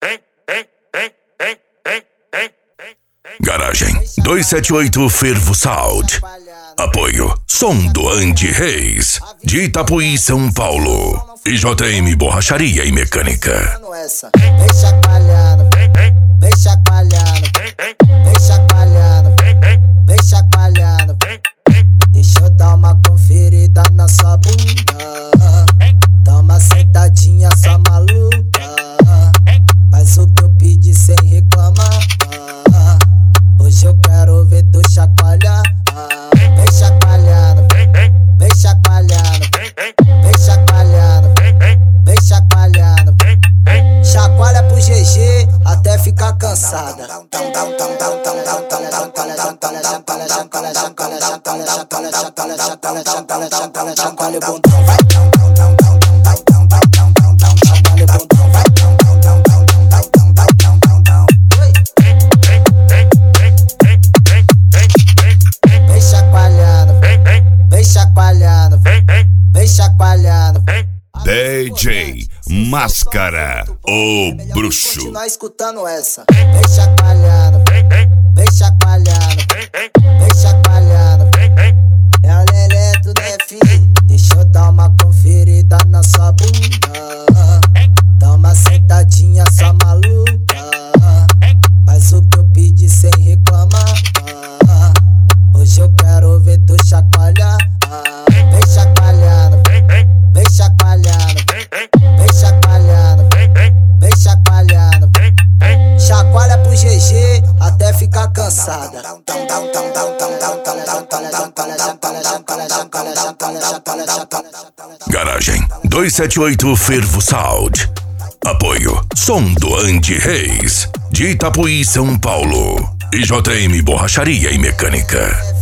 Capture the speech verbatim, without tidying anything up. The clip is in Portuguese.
Garagem dois sete oito Fervo Sound. Apoio Som do Andy Reis, de Itapuí, São Paulo. E J M Borracharia e Mecânica. Vem chacoalhando, vem chacoalhando, vem chacoalhando, vem chacoalhando. Deixa eu dar uma conferida na sua bunda. Dá uma sentadinha só maluca. Faz o que eu pedi sem reclamar. Hoje eu quero ver tu chacoalhar. Vem chacoalhando, vem chacoalhando, vem chacoalhando, vem chacoalhando. Chacoalha pro G G até ficar cansada. Chacoalha o bundão, vai. Vem chacoalhando, vem chacoalhando, vem chacoalhando. D J Máscara, o bruxo. Continuar escutando essa. Vem chacoalhando, vem chacoalhando, vem chacoalhando. É a Lelé, tudo é filho. Deixa eu dar uma conferida na sua bunda. Dá uma sentadinha só maluca. Faz o que eu pedi sem reclamar. Hoje eu quero ver tu chacoalhar. Vem chacoalhando, vem chacoalhando, vem chacoalhando, vem chacoalhando. Chacoalha pro G G até ficar cansada. Garagem dois sete oito Fervo Sound. Apoio Som do Andy Reis, de Itapuí, São Paulo. E J M Borracharia e Mecânica.